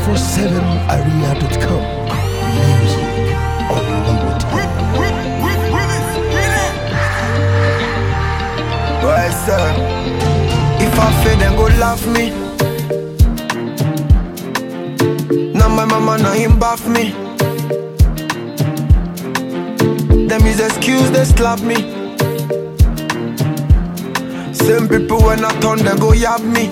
247area.com. Music unlimited. Well, sir, if I fail, then go laugh me. Now my mama, now him bath me. Them is excuse, they slap me. Same people when I turn, they go yab me.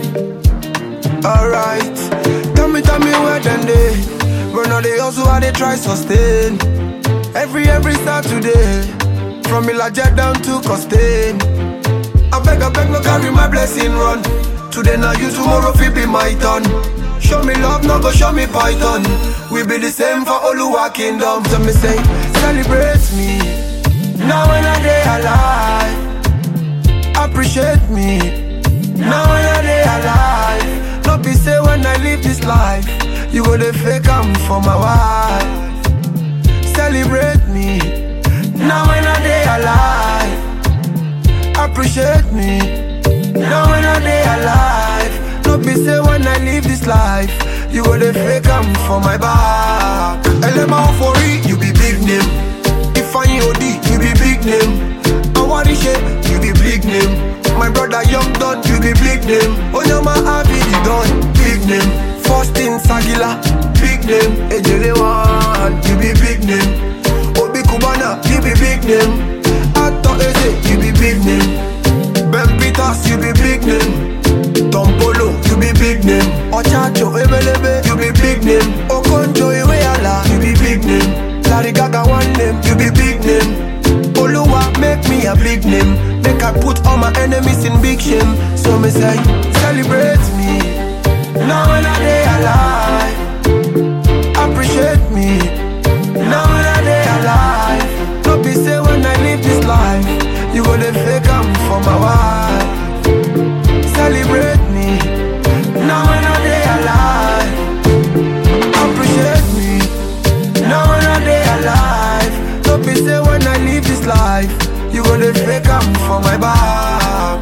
Alright, tell me where then they. When all they also how they try sustain. Every Saturday, from Ilaja down to Costain. I beg, no carry my blessing run. Today now you, tomorrow fi be my turn. Show me love, no go show me python. We be the same for Oluwa kingdom. So me say, celebrate me. Now when I day alive, appreciate me. Now when I day alive, no be say when I live this life, you go the fake I'm for my wife. Celebrate me. Now when I day alive, appreciate me. Now when I day alive, no be say when I live this life, you go the fake I'm for my back. Elema Ofori, you be big name. Ifeanyi Odi, you be big name. Awarishe, you be big name. My brother Young Don, you be big name. Onyama Abidi Don, big name. Faustin Sagila, big name. Ejelewan, you be big name. Obi Kubana, you be big name. Ato Eze, you be big name. Ben Peters, you be big name. Tom Polo, you be big name. Ochacho Ebelebe, you be big name. Okonjo Iweala, you be big name. Larry Gaga one name, you be big name. Oluwa make me a big name. Make I put all my enemies in big shame. So me say, celebrate me. Now when I day alive, appreciate me. Now when I day alive, no be say when I live this life, you go the fake I'm for my wife. Celebrate me. Now when I day alive, appreciate me. Now when I day alive, no be say when I live this life, you go the fake I'm for my back.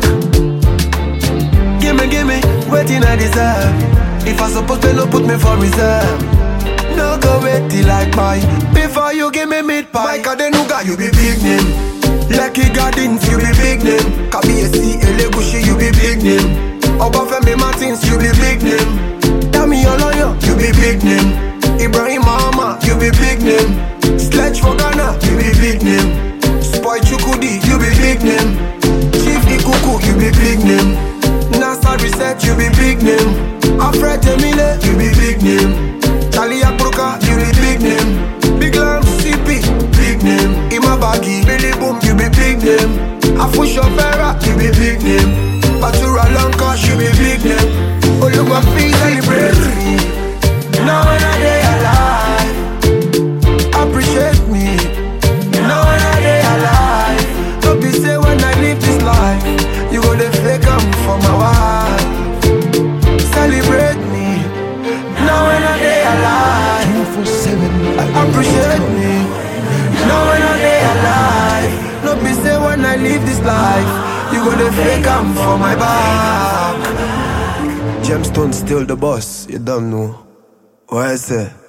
Gimme, waiting I deserve. If I suppose to no put me for reserve. No go wait till I buy. Before you give me meat pie. Mike Adenuga, you be big name. Lucky Gardens, you be big name. Kabiyesi Elegushi, you be big name. Obafemi Martins, you be big name. Dami Oloyo, you be big name. Ibrahim Mahama, you be big name. Sledge for Ghana, you be big name. Spoy Chukudi, you be big name. Chief Ikuku, you be big name. NASA Reset, you be big name. Alfred Emile, you be big name. Charlie Akroka, you be big name. Big Lam CP, big name. Imabagi, Billy Boom, you be big name. Afusho Vera, you be big name. Batura Lanka, you be big name. Oluwa please celebrate me. Now when I day alive, appreciate me. Now when I day alive, don't be say when I live this life, you go the fake I'm for my wife. Celebrate me. Now when I day alive, 247area.com. appreciate me. Now when I day alive, don't be say when I live this life, you go the fake I'm for my back. Gemstone still the boss, you don't know. What I say?